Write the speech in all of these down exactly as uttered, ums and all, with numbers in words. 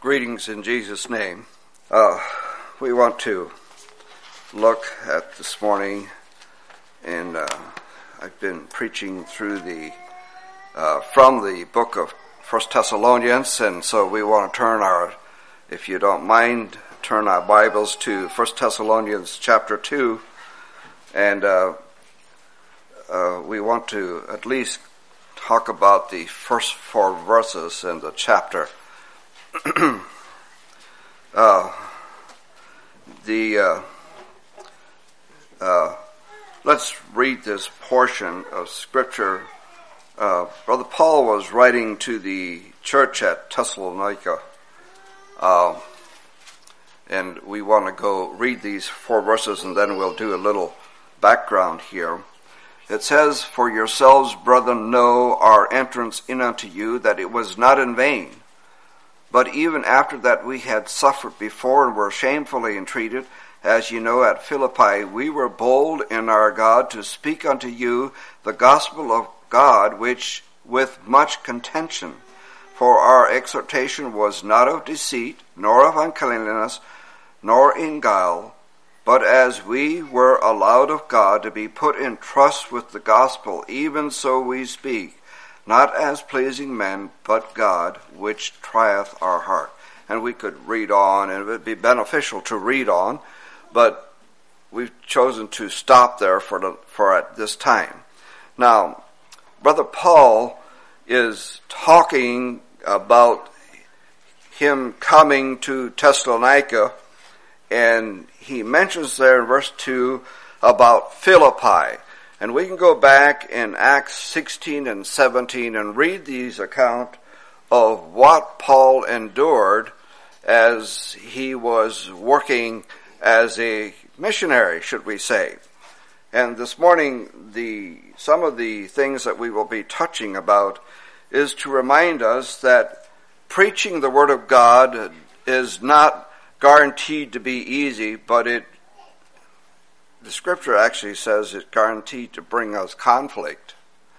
Greetings in Jesus' name. Uh, we want to look at this morning, and uh, I've been preaching through the uh, from the book of First Thessalonians, and so we want to turn our, if you don't mind, turn our Bibles to First Thessalonians chapter two, and uh, uh, we want to at least talk about the first four verses in the chapter. uh, the uh, uh, let's read this portion of Scripture. Uh, Brother Paul was writing to the church at Thessalonica, uh, and we want to go read these four verses, and then we'll do a little background here. It says, "For yourselves, brethren, know our entrance in unto you, that it was not in vain. But even after that we had suffered before and were shamefully entreated, as you know at Philippi, we were bold in our God to speak unto you the gospel of God, which with much contention. For our exhortation was not of deceit, nor of uncleanness, nor in guile, but as we were allowed of God to be put in trust with the gospel, even so we speak, not as pleasing men, but God, which trieth our heart." And we could read on, and it would be beneficial to read on, but we've chosen to stop there for the, for at this time. Now, Brother Paul is talking about him coming to Thessalonica, and he mentions there in verse two about Philippi. And we can go back in Acts sixteen and seventeen and read these account of what Paul endured as he was working as a missionary, should we say. And this morning, the some of the things that we will be touching about is to remind us that preaching the Word of God is not guaranteed to be easy, but it the Scripture actually says it's guaranteed to bring us conflict.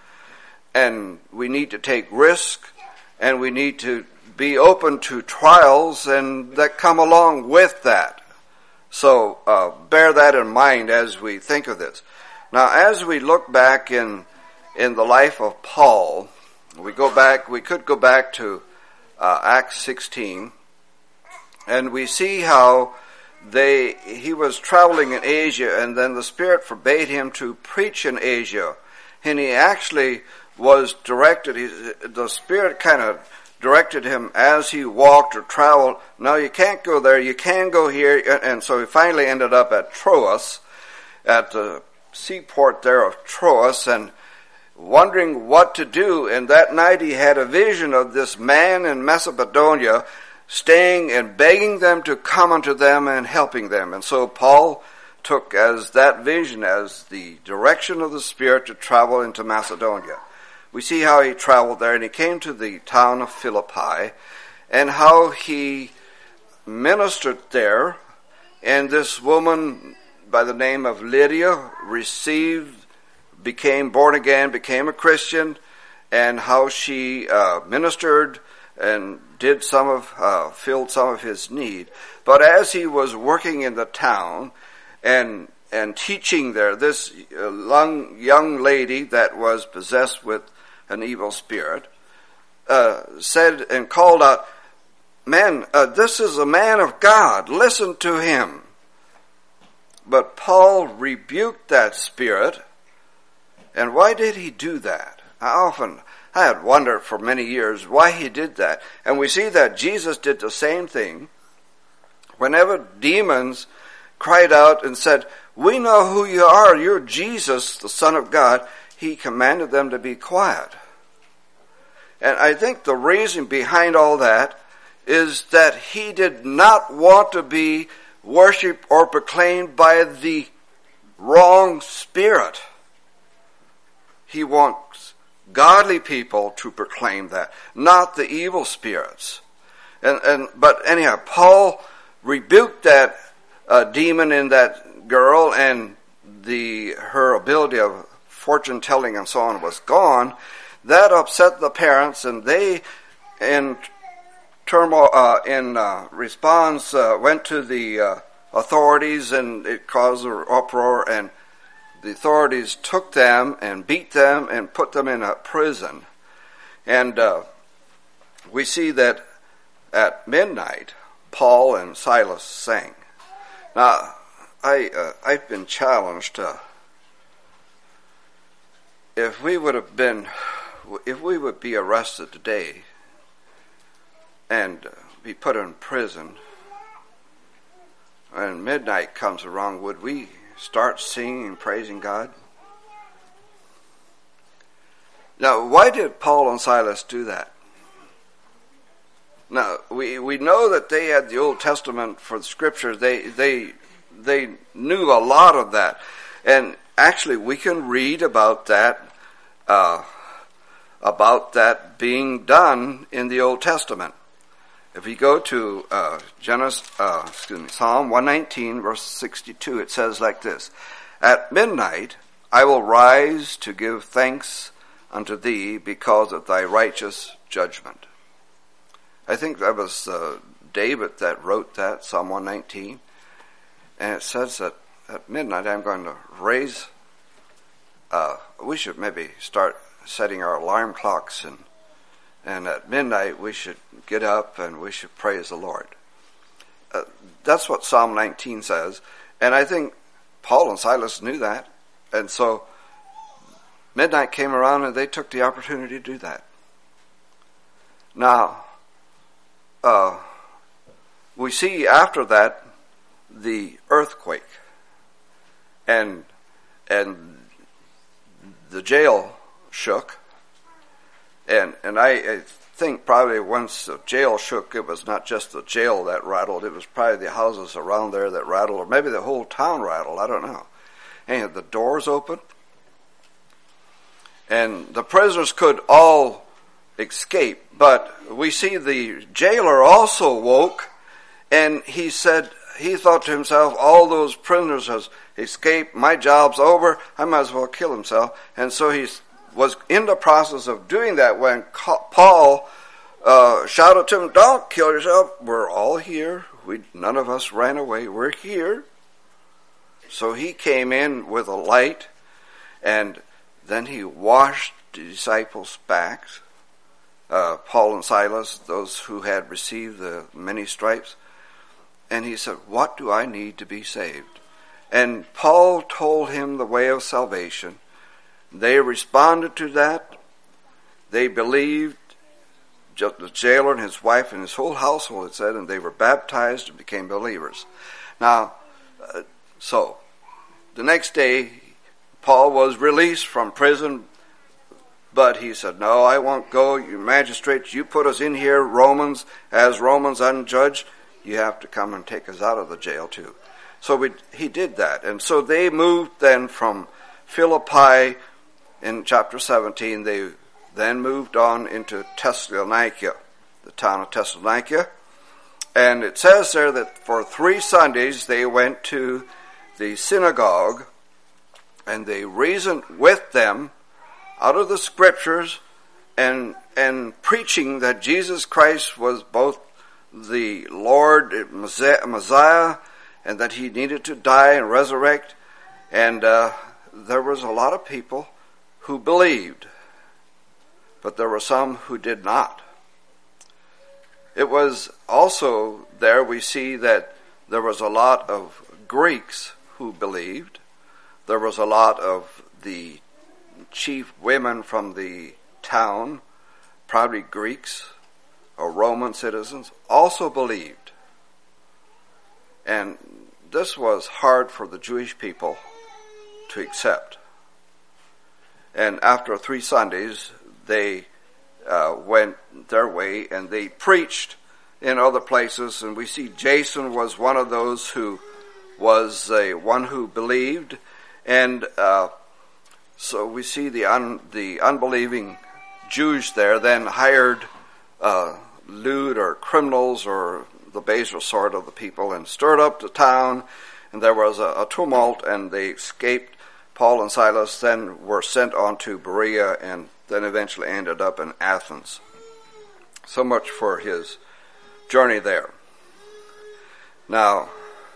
And we need to take risk, and we need to be open to trials and that come along with that. So uh, bear that in mind as we think of this. Now, as we look back in in the life of Paul, we go back. We could go back to uh, Acts sixteen, and we see how they he was traveling in Asia, and then the Spirit forbade him to preach in Asia, and he actually was directed. He, the Spirit kind of directed him as he walked or traveled. No, you can't go there. You can go here, and so he finally ended up at Troas, at the seaport there of Troas, and wondering what to do. And that night he had a vision of this man in Macedonia staying and begging them to come unto them and helping them. And so Paul took as that vision as the direction of the Spirit to travel into Macedonia. We see how he traveled there, and he came to the town of Philippi, and how he ministered there. And this woman by the name of Lydia received, became born again, became a Christian, and how she uh, ministered and did some of, uh, filled some of his need. But as he was working in the town and and teaching there, this young, young lady that was possessed with an evil spirit uh, said and called out, "Men, uh, this is a man of God. Listen to him." But Paul rebuked that spirit. And why did he do that? I often I had wondered for many years why he did that. And we see that Jesus did the same thing. Whenever demons cried out and said, "We know who you are, you're Jesus, the Son of God," he commanded them to be quiet. And I think the reason behind all that is that he did not want to be worshipped or proclaimed by the wrong spirit. He wants godly people to proclaim that, not the evil spirits. And, and but anyhow, Paul rebuked that uh, demon in that girl, and the her ability of fortune telling and so on was gone. That upset the parents, and they, in turmoil, uh, in uh, response, uh, went to the uh, authorities, and it caused an uproar, and the authorities took them and beat them and put them in a prison. And uh, we see that at midnight, Paul and Silas sang. Now, I, uh, I've been challenged, uh, if we would have been, if we would be arrested today and uh, be put in prison, and midnight comes around, would we start singing and praising God? Now, why did Paul and Silas do that? Now, we, we know that they had the Old Testament for the Scriptures. They, they, they knew a lot of that. And actually, we can read about that, uh, about that being done in the Old Testament. If we go to uh, Genesis, uh, excuse me, Psalm one nineteen, verse sixty-two, it says like this: "At midnight I will rise to give thanks unto thee because of thy righteous judgment." I think that was uh, David that wrote that, Psalm one nineteen. And it says that at midnight I'm going to raise, uh, we should maybe start setting our alarm clocks, and and at midnight we should get up and we should praise the Lord. Uh, that's what Psalm nineteen says. And I think Paul and Silas knew that. And so midnight came around and they took the opportunity to do that. Now, uh, we see after that the earthquake, and and the jail shook, and and I, I think probably once the jail shook, it was not just the jail that rattled; it was probably the houses around there that rattled, or maybe the whole town rattled. I don't know. And the doors opened, and the prisoners could all escape. But we see the jailer also woke, and he said, he thought to himself, all those prisoners has escaped, my job's over, I might as well kill himself. And so he was in the process of doing that when Paul uh, shouted to him, "Don't kill yourself, we're all here, we none of us ran away, we're here." So he came in with a light, and then he washed the disciples' backs, uh, Paul and Silas, those who had received the many stripes. And he said, "What do I need to be saved?" And Paul told him the way of salvation. They responded to that. They believed, just the jailer and his wife and his whole household, it said, and they were baptized and became believers. Now, uh, so, the next day, Paul was released from prison, but he said, "No, I won't go. You magistrates, you put us in here, Romans, as Romans unjudged. You have to come and take us out of the jail too." So we, he did that. And so they moved then from Philippi in chapter seventeen. They then moved on into Thessalonica, the town of Thessalonica. And it says there that for three Sundays they went to the synagogue and they reasoned with them out of the scriptures, and and preaching that Jesus Christ was both the Lord, Messiah, and that he needed to die and resurrect. And uh, there was a lot of people who believed, but there were some who did not. It was also there we see that there was a lot of Greeks who believed. There was a lot of the chief women from the town, probably Greeks or Roman citizens, also believed. And this was hard for the Jewish people to accept. And after three Sundays, they uh, went their way and they preached in other places. And we see Jason was one of those who was a one who believed. And uh, so we see the un, the unbelieving Jews there then hired uh, lewd or criminals or the baser sort of the people and stirred up the town, and there was a, a tumult, and they escaped. Paul and Silas then were sent on to Berea and then eventually ended up in Athens. So much for his journey there. Now,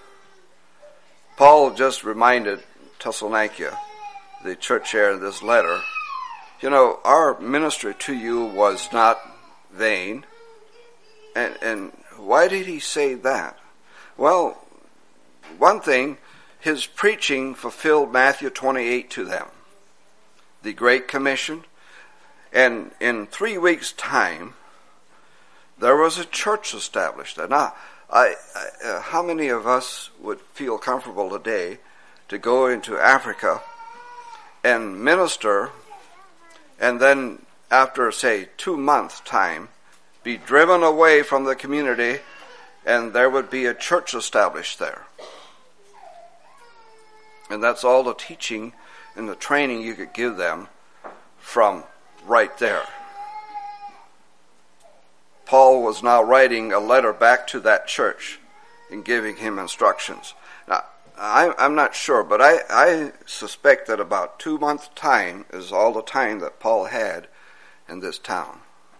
Paul just reminded Thessalonica, the church here in this letter, you know, our ministry to you was not vain. And, and why did he say that? Well, one thing, his preaching fulfilled Matthew twenty-eight to them, the Great Commission. And in three weeks' time, there was a church established. Now, I, I, uh, how many of us would feel comfortable today to go into Africa and minister, and then after, say, two months' time, be driven away from the community, and there would be a church established there? And that's all the teaching and the training you could give them from right there. Paul was now writing a letter back to that church and giving him instructions. Now, I, I'm not sure, but I, I suspect that about two months' time is all the time that Paul had in this town.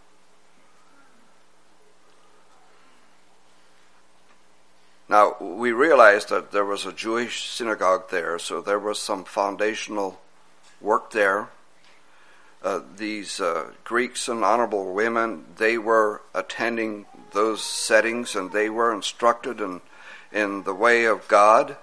Now, we realized that there was a Jewish synagogue there, so there was some foundational work there. Uh, these uh, Greeks and honorable women, they were attending those settings, and they were instructed in, in the way of God.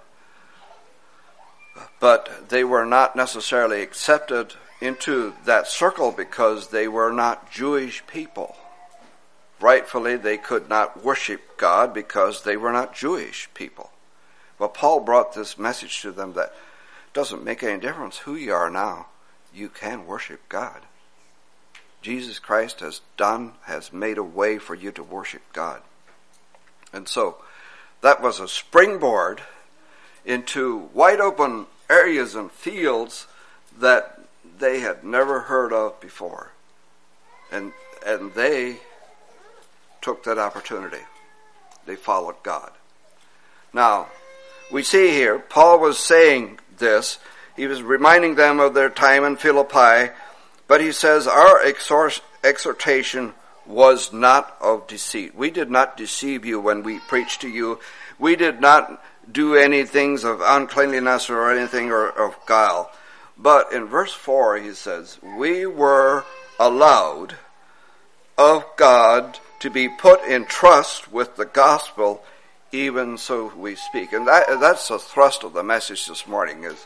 But they were not necessarily accepted into that circle because they were not Jewish people. Rightfully, they could not worship God because they were not Jewish people. Well, Paul brought this message to them that it doesn't make any difference who you are now. You can worship God. Jesus Christ has done, has made a way for you to worship God. And so, that was a springboard into wide open areas and fields that they had never heard of before. And and they took that opportunity. They followed God. Now, we see here, Paul was saying this. He was reminding them of their time in Philippi, but he says, our exhortation was not of deceit. We did not deceive you when we preached to you. We did not do any things of uncleanliness or anything or of guile. But in verse four, he says, we were allowed of God to be put in trust with the gospel, even so we speak. And that, that's the thrust of the message this morning, is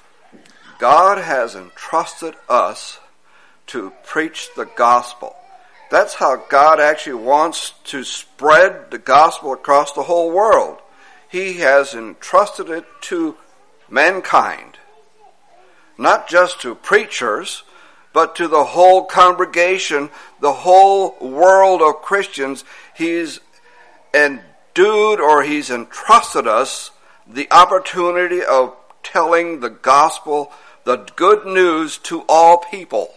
God has entrusted us to preach the gospel. That's how God actually wants to spread the gospel across the whole world. He has entrusted it to mankind. Not just to preachers, but to the whole congregation, the whole world of Christians. He's endued, or he's entrusted us the opportunity of telling the gospel, the good news, to all people.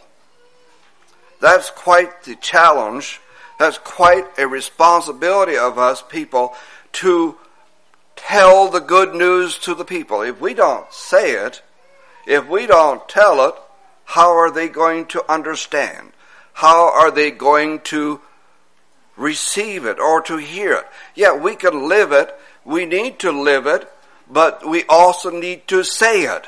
That's quite the challenge. That's quite a responsibility of us people to tell the good news to the people. If we don't say it, if we don't tell it, how are they going to understand? How are they going to receive it or to hear it? Yeah, we can live it. We need to live it, but we also need to say it.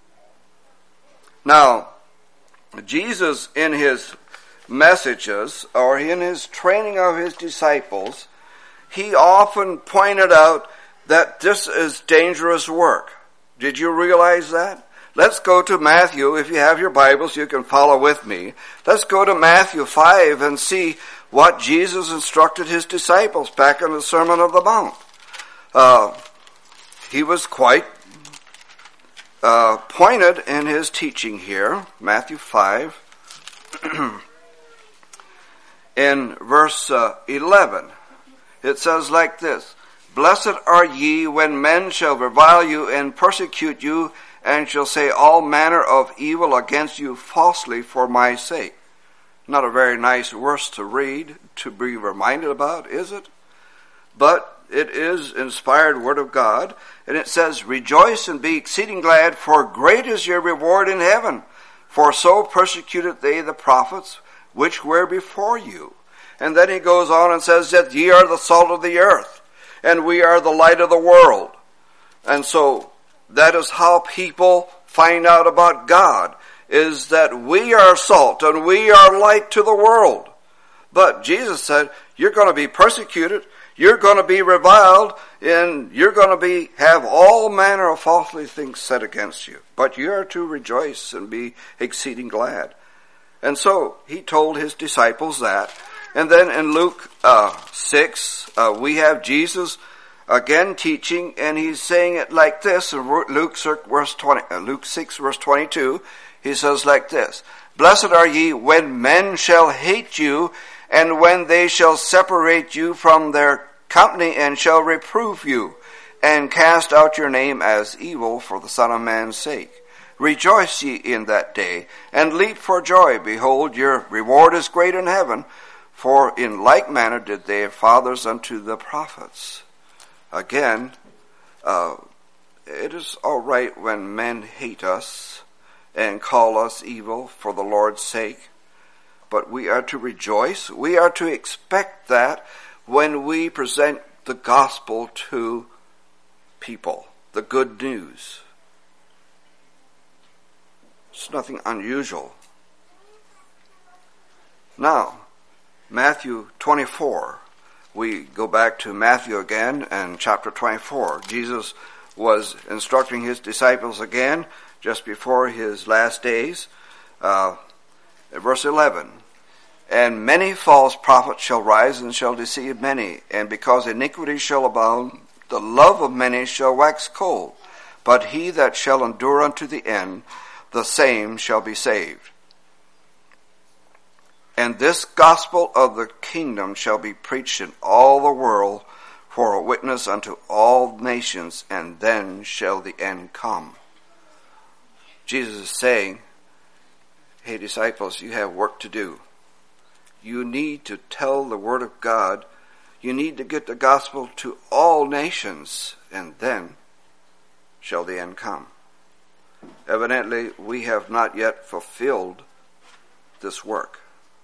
Now, Jesus, in his messages or in his training of his disciples, he often pointed out that this is dangerous work. Did you realize that? Let's go to Matthew. If you have your Bibles, you can follow with me. Let's go to Matthew five and see what Jesus instructed his disciples back in the Sermon on the Mount. Uh, he was quite uh, pointed in his teaching here. Matthew five, in verse uh, eleven, it says like this: Blessed are ye when men shall revile you and persecute you, and shall say all manner of evil against you falsely for my sake. Not a very nice verse to read, to be reminded about, is it? But it is inspired word of God, and it says, Rejoice and be exceeding glad, for great is your reward in heaven. For so persecuted they the prophets which were before you. And then he goes on and says that ye are the salt of the earth, and we are the light of the world. And so that is how people find out about God, is that we are salt and we are light to the world. But Jesus said, you're going to be persecuted, you're going to be reviled, and you're going to be have all manner of falsely things said against you. But you are to rejoice and be exceeding glad. And so he told his disciples that. And then in Luke uh, six, uh, we have Jesus again teaching, and he's saying it like this. In Luke, verse twenty, uh, Luke six, verse twenty-two, he says like this, Blessed are ye when men shall hate you, and when they shall separate you from their company, and shall reprove you, and cast out your name as evil for the Son of Man's sake. Rejoice ye in that day, and leap for joy. Behold, your reward is great in heaven, for in like manner did their fathers unto the prophets. Again, uh, it is all right when men hate us and call us evil for the Lord's sake, but we are to rejoice. We are to expect that when we present the gospel to people, the good news. It's nothing unusual. Now, Matthew twenty-four. We go back to Matthew again and chapter twenty-four. Jesus was instructing his disciples again just before his last days. Uh, verse eleven. And many false prophets shall rise and shall deceive many. And because iniquity shall abound, the love of many shall wax cold. But he that shall endure unto the end, the same shall be saved. And this gospel of the kingdom shall be preached in all the world for a witness unto all nations, and then shall the end come. Jesus is saying, hey disciples, you have work to do. You need to tell the word of God. You need to get the gospel to all nations, and then shall the end come. Evidently, we have not yet fulfilled this work.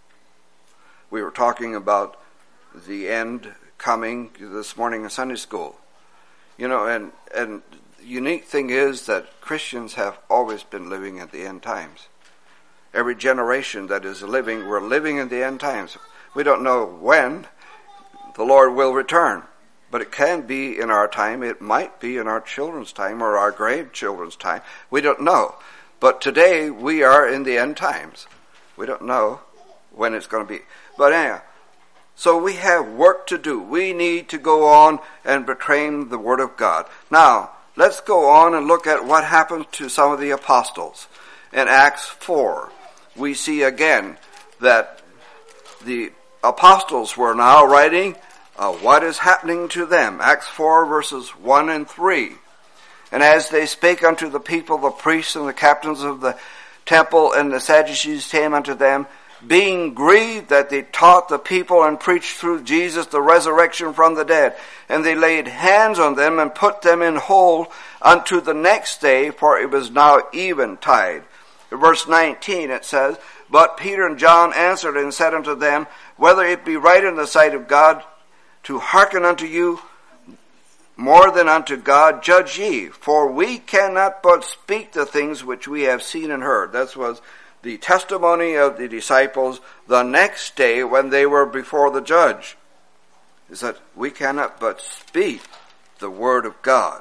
We were talking about the end coming this morning in Sunday school. You know, and, and the unique thing is that Christians have always been living at the end times. Every generation that is living, we're living in the end times. We don't know when the Lord will return, but it can be in our time. It might be in our children's time or our grandchildren's time. We don't know. But today we are in the end times. We don't know when it's going to be. But anyhow, so we have work to do. We need to go on and proclaim the word of God. Now, let's go on and look at what happened to some of the apostles. In Acts four, we see again that the apostles were now writing uh, what is happening to them. Acts four verses one and three. And as they spake unto the people, the priests and the captains of the temple and the Sadducees came unto them, being grieved that they taught the people and preached through Jesus the resurrection from the dead. And they laid hands on them and put them in hold unto the next day, for it was now eventide. In verse nineteen it says, But Peter and John answered and said unto them, Whether it be right in the sight of God to hearken unto you more than unto God, judge ye. For we cannot but speak the things which we have seen and heard. That was the testimony of the disciples the next day when they were before the judge, is that we cannot but speak the word of God.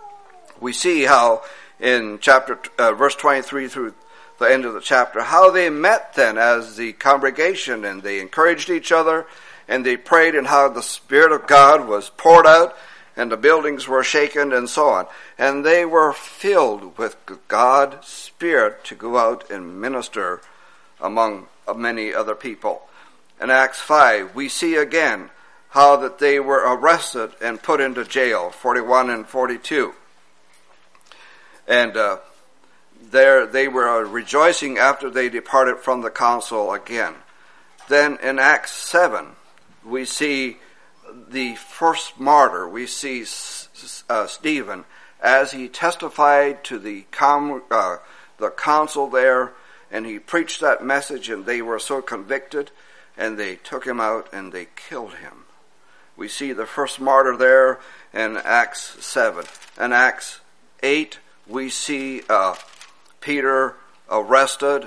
We see how in chapter uh, verse twenty-three through the end of the chapter, how they met then as the congregation, and they encouraged each other, and they prayed, and how the Spirit of God was poured out, and the buildings were shaken, and so on. And they were filled with God's Spirit to go out and minister among many other people. In Acts five, we see again how that they were arrested and put into jail, forty-one and forty-two. And uh, there they were rejoicing after they departed from the council again. Then in Acts seven, we see the first martyr. We see uh, Stephen as he testified to the com- uh, the council there, and he preached that message, and they were so convicted, and they took him out and they killed him. We see the first martyr there in Acts seven. In Acts eight, we see uh, Peter arrested.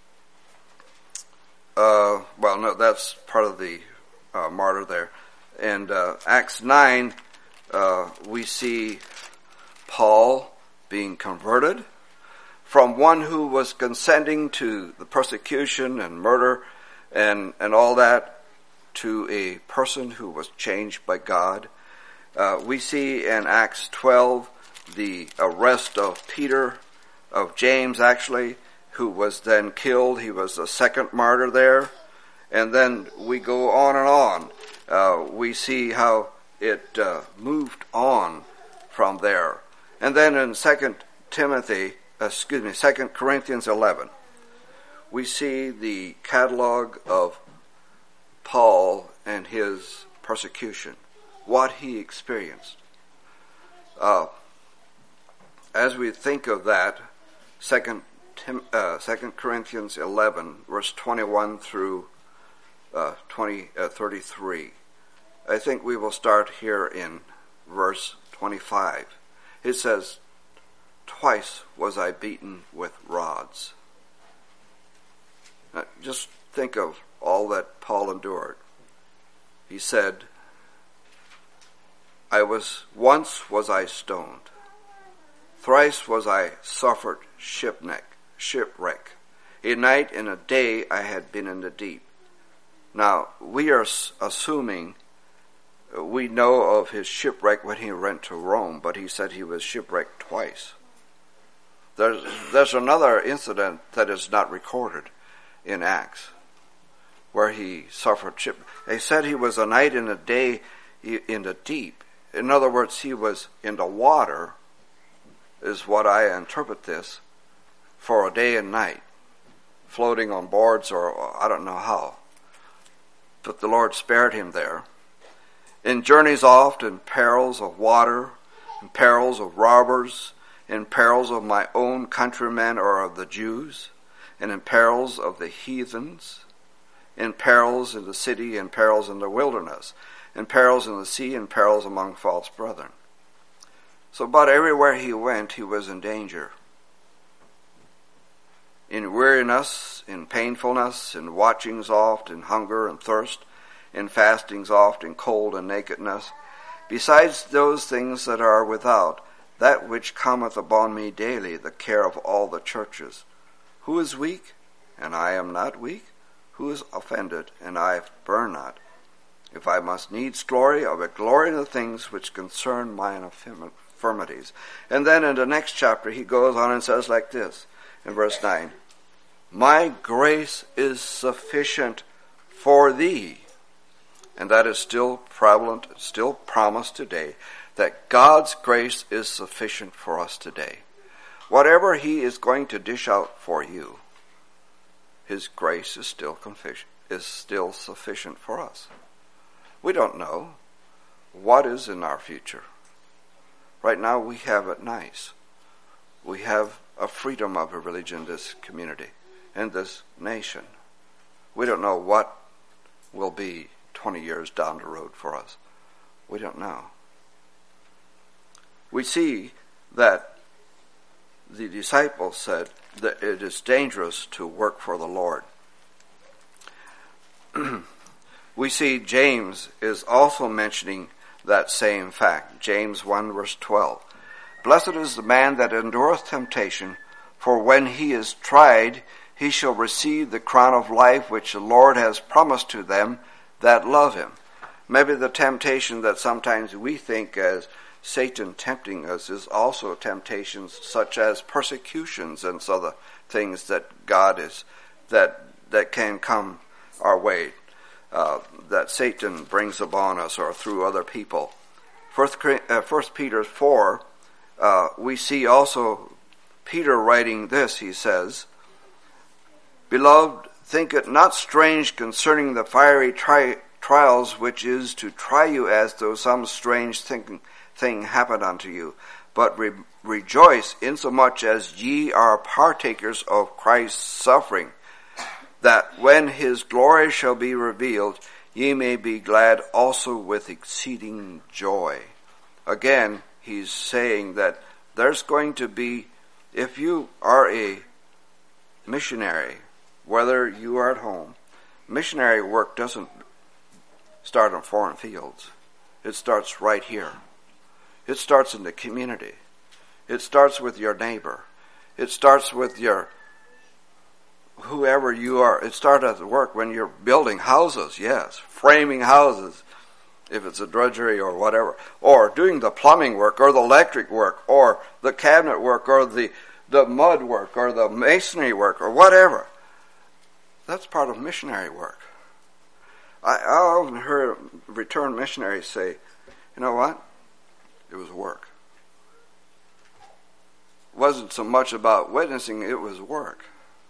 Uh, well, no, that's part of the uh, martyr there. And uh, Acts nine, uh, we see Paul being converted from one who was consenting to the persecution and murder and, and all that to a person who was changed by God. Uh, we see in Acts twelve the arrest of Peter, of James actually, who was then killed. He was the second martyr there. And then we go on and on. Uh, we see how it uh, moved on from there. And then in Second Timothy, uh, excuse me, Second Corinthians eleven, we see the catalog of Paul and his persecution, what he experienced. Uh, as we think of that, Second Tim, uh, Second Corinthians eleven, verse twenty-one through uh, twenty, uh, thirty-three. I think we will start here in verse twenty-five. It says, "Twice was I beaten with rods." Now, just think of all that Paul endured. He said, "I was once was I stoned. Thrice was I suffered shipwreck. Shipwreck. A night and a day I had been in the deep." Now, we are assuming we know of his shipwreck when he went to Rome, but he said he was shipwrecked twice. There's, there's another incident that is not recorded in Acts where he suffered shipwreck. They said he was a night and a day in the deep. In other words, he was in the water, is what I interpret this, for a day and night, floating on boards or I don't know how. But the Lord spared him there. In journeys oft, in perils of water, in perils of robbers, in perils of my own countrymen or of the Jews, and in perils of the heathens, in perils in the city, in perils in the wilderness, in perils in the sea, in perils among false brethren. So about everywhere he went, he was in danger. In weariness, in painfulness, in watchings oft, in hunger and thirst, in fastings oft, in cold and nakedness, besides those things that are without, that which cometh upon me daily, the care of all the churches. Who is weak, and I am not weak? Who is offended, and I burn not? If I must needs glory, I will glory in the things which concern mine infirmities. And then in the next chapter, he goes on and says like this, in verse nine, "My grace is sufficient for thee." And that is still prevalent, still promised today, that God's grace is sufficient for us today. Whatever he is going to dish out for you, his grace is still is still sufficient for us. We don't know what is in our future. Right now we have it nice. We have a freedom of a religion in this community, in this nation. We don't know what will be twenty years down the road for us. We don't know. We see that the disciples said that it is dangerous to work for the Lord. We see James is also mentioning that same fact. James one verse twelve. "Blessed is the man that endureth temptation, for when he is tried, he shall receive the crown of life which the Lord has promised to them that love him." Maybe the temptation that sometimes we think as Satan tempting us is also temptations such as persecutions and other things that God is, that that can come our way, uh, that Satan brings upon us or through other people. First, uh, First Peter four, uh, we see also Peter writing this. He says, "Beloved, think it not strange concerning the fiery tri- trials which is to try you as though some strange thing, thing happened unto you, but re- rejoice insomuch as ye are partakers of Christ's suffering, that when his glory shall be revealed, ye may be glad also with exceeding joy. Again, he's saying that there's going to be, if you are a missionary, whether you are at home, missionary work doesn't start on foreign fields. It starts right here. It starts in the community. It starts with your neighbor. It starts with your whoever you are. It starts at work when you're building houses, yes, framing houses, if it's a drudgery or whatever, or doing the plumbing work or the electric work or the cabinet work or the, the mud work or the masonry work or whatever. That's part of missionary work. I, I often heard returned missionaries say, you know what? It was work. It wasn't so much about witnessing, it was work.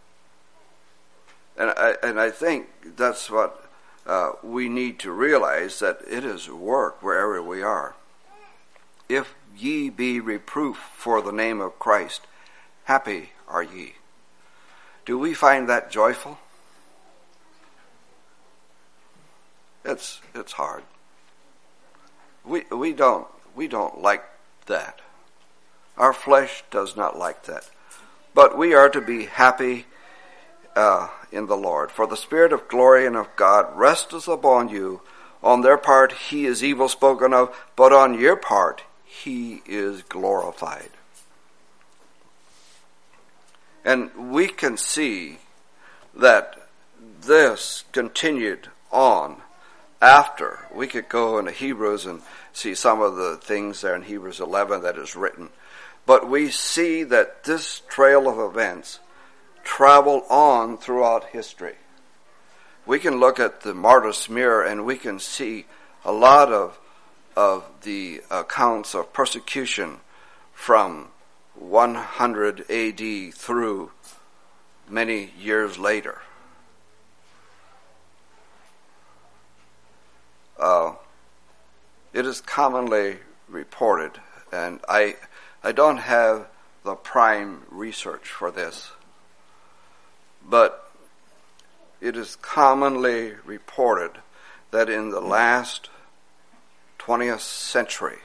And I, and I think that's what uh, we need to realize, that it is work wherever we are. If ye be reproof for the name of Christ, happy are ye. Do we find that joyful? It's it's hard. We we don't we don't like that. Our flesh does not like that. But we are to be happy uh, in the Lord. For the Spirit of glory and of God resteth upon you. On their part he is evil spoken of, but on your part he is glorified. And we can see that this continued on after. We could go into Hebrews and see some of the things there in Hebrews eleven that is written. But we see that this trail of events travel on throughout history. We can look at the Martyr's Mirror and we can see a lot of of the accounts of persecution from one hundred A D through many years later. Uh, it is commonly reported, and I I don't have the prime research for this, but it is commonly reported that in the last twentieth century,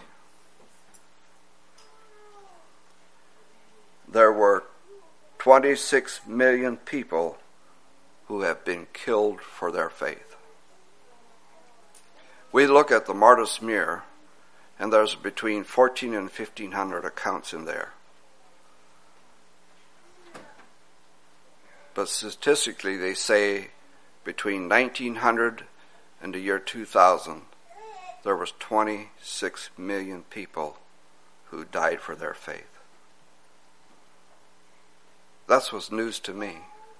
there were twenty-six million people who have been killed for their faith. We look at the Martyr's Mirror, and there's between fourteen and fifteen hundred accounts in there. But statistically, they say between nineteen hundred and the year two thousand, there was twenty-six million people who died for their faith. That was news to me.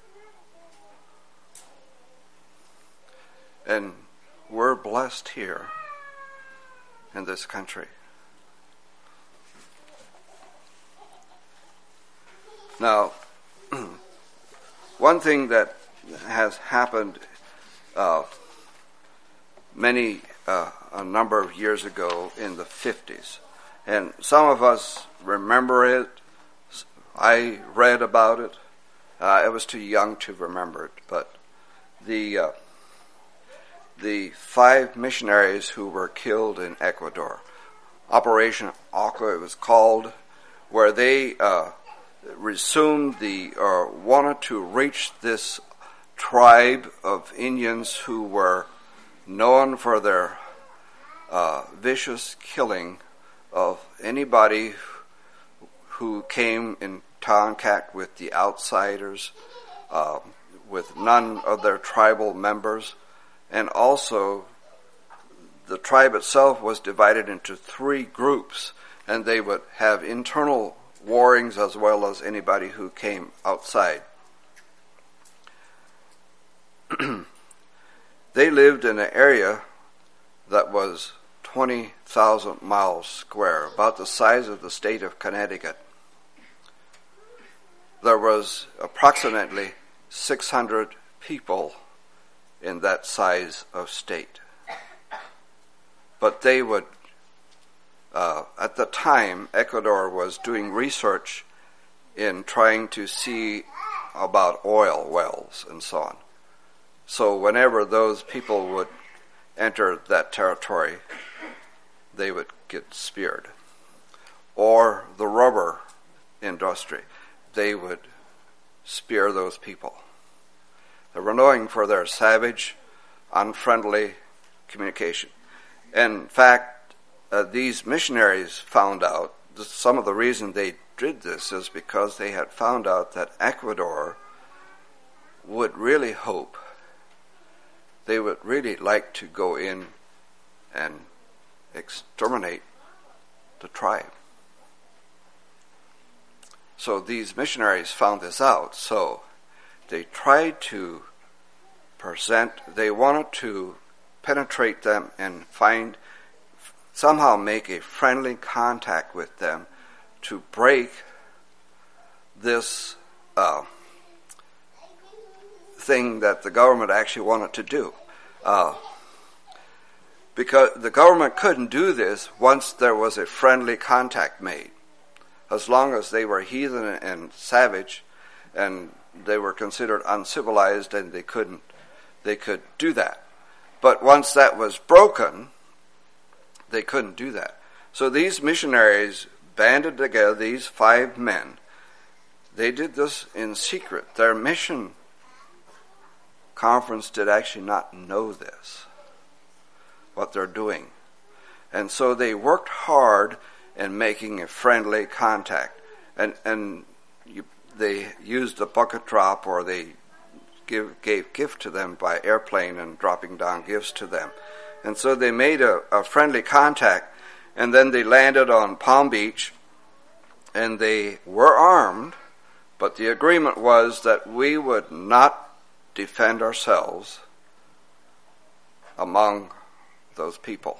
And we're blessed here in this country. Now, one thing that has happened uh, many, uh, a number of years ago in the fifties, and some of us remember it. I read about it. Uh, I was too young to remember it, but the uh, the five missionaries who were killed in Ecuador, Operation Aqua it was called, where they uh, resumed the, or wanted to reach this tribe of Indians who were known for their uh, vicious killing of anybody who came in contact with the outsiders, uh, with none of their tribal members. And also, the tribe itself was divided into three groups, and they would have internal warrings as well as anybody who came outside. They lived in an area that was twenty thousand miles square, about the size of the state of Connecticut. There was approximately six hundred people in that size of state. But they would, uh, at the time, Ecuador was doing research in trying to see about oil wells and so on. So whenever those people would enter that territory, they would get speared. Or the rubber industry, they would spear those people. They were known for their savage, unfriendly communication. In fact, uh, these missionaries found out that some of the reason they did this is because they had found out that Ecuador would really hope, they would really like to go in and exterminate the tribe. So these missionaries found this out, so they tried to present, they wanted to penetrate them and find, somehow make a friendly contact with them to break this uh, thing that the government actually wanted to do. Uh, because the government couldn't do this once there was a friendly contact made. As long as they were heathen and savage and they were considered uncivilized, and they couldn't, they could do that. But once that was broken, they couldn't do that. So these missionaries banded together, these five men. They did this in secret. Their mission conference did actually not know this, what they're doing. And so they worked hard in making a friendly contact. And and you, they used a bucket drop, or they give, gave gift to them by airplane and dropping down gifts to them. And so they made a, a friendly contact, and then they landed on Palm Beach, and they were armed, but the agreement was that we would not defend ourselves among those people.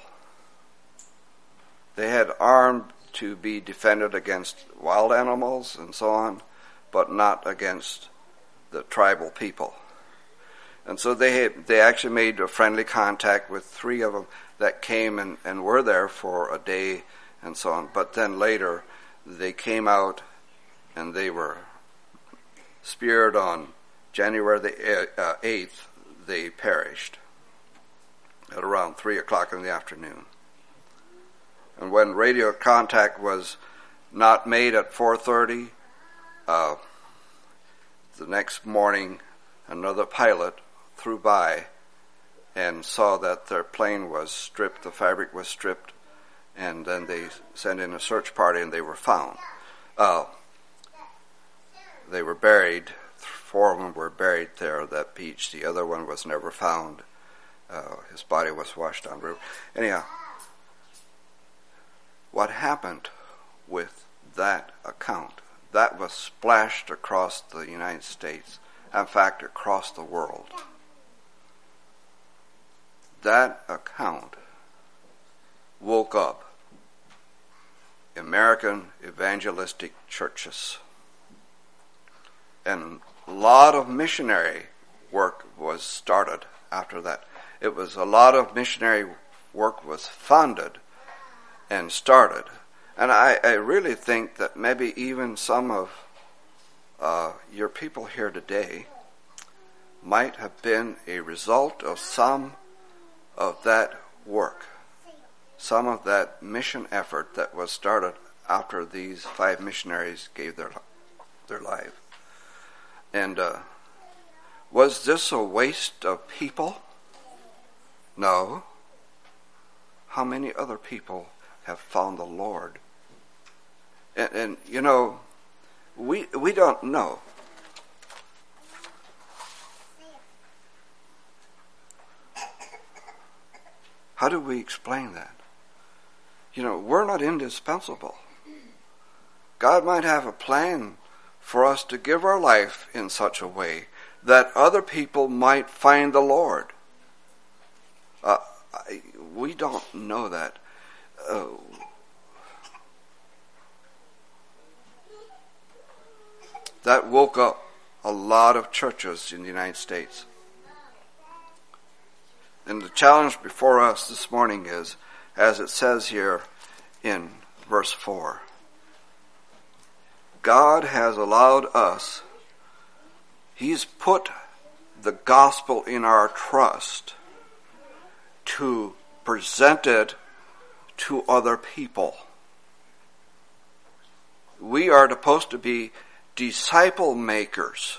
They had armed to be defended against wild animals and so on, but not against the tribal people. And so they had, they actually made a friendly contact with three of them that came and, and were there for a day and so on. But then later they came out and they were speared on January the eighth. They perished at around three o'clock in the afternoon. And when radio contact was not made at four thirty, uh, the next morning another pilot flew by and saw that their plane was stripped, the fabric was stripped, and then they sent in a search party and they were found. Uh, they were buried. Four of them were buried there at that beach. The other one was never found. Uh, his body was washed down the river. Anyhow, what happened with that account? That was splashed across the United States, in fact, across the world. That account woke up American evangelistic churches. And a lot of missionary work was started after that. It was a lot of missionary work was funded and started. And I, I really think that maybe even some of uh, your people here today might have been a result of some of that work, some of that mission effort that was started after these five missionaries gave their their life. And uh, was this a waste of people? No. How many other people have found the Lord? And, and you know, we we don't know. How do we explain that? You know, we're not indispensable. God might have a plan for us to give our life in such a way that other people might find the Lord. Uh, I, we don't know that. Uh, that woke up a lot of churches in the United States. And the challenge before us this morning is, as it says here in verse four, God has allowed us, He's put the gospel in our trust to present it to other people. We are supposed to be disciple makers.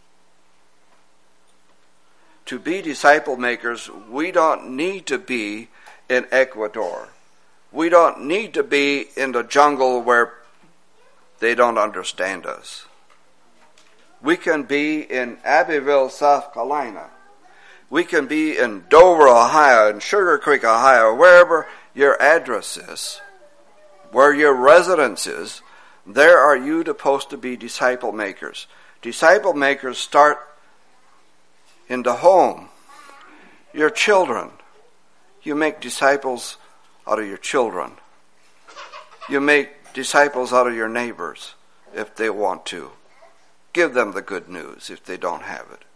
To be disciple makers, we don't need to be in Ecuador. We don't need to be in the jungle where they don't understand us. We can be in Abbeville, South Carolina. We can be in Dover, Ohio, in Sugar Creek, Ohio, wherever your address is, where your residence is. There are you supposed to be disciple makers. Disciple makers start in the home. Your children. You make disciples out of your children. You make disciples out of your neighbors if they want to. Give them the good news if they don't have it.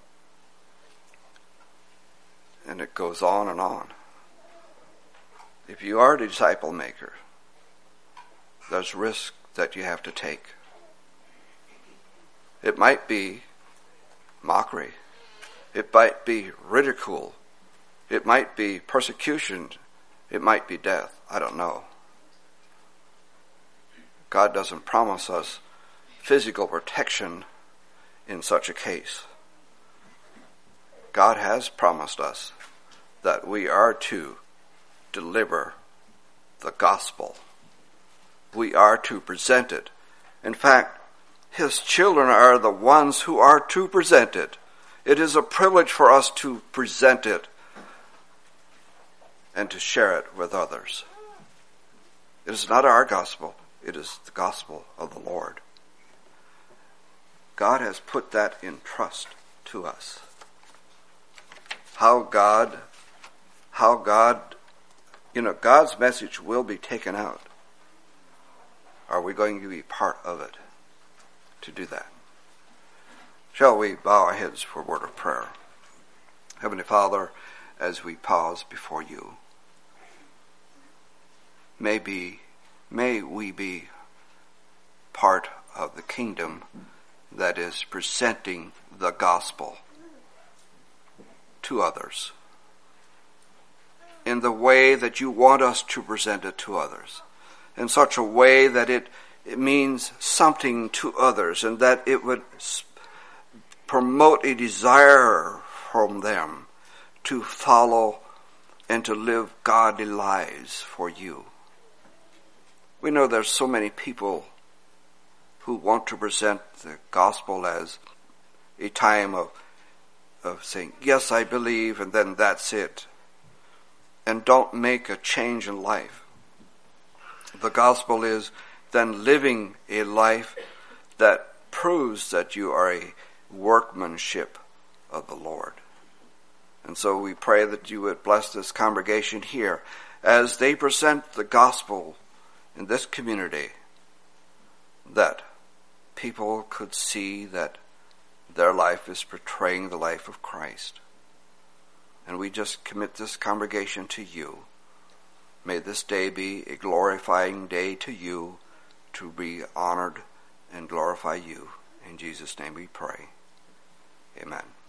And it goes on and on. If you are a disciple maker, there's risk that you have to take. It might be mockery. It might be ridicule. It might be persecution. It might be death. I don't know. God doesn't promise us physical protection in such a case. God has promised us that we are to deliver the gospel. We are to present it. In fact, His children are the ones who are to present it. It is a privilege for us to present it and to share it with others. It is not our gospel. It is the gospel of the Lord. God has put that in trust to us. How God, how God, you know, God's message will be taken out. Are we going to be part of it to do that? Shall we bow our heads for a word of prayer? Heavenly Father, as we pause before you, may, be, may we be part of the kingdom that is presenting the gospel to others in the way that you want us to present it to others, in such a way that it, it means something to others and that it would promote a desire from them to follow and to live godly lives for you. We know there's so many people who want to present the gospel as a time of, of saying, yes, I believe, and then that's it, and don't make a change in life. The gospel is then living a life that proves that you are a workmanship of the Lord. And so we pray that you would bless this congregation here as they present the gospel in this community, that people could see that their life is portraying the life of Christ. And we just commit this congregation to you. May this day be a glorifying day to you, to be honored and glorify you. In Jesus' name we pray. Amen.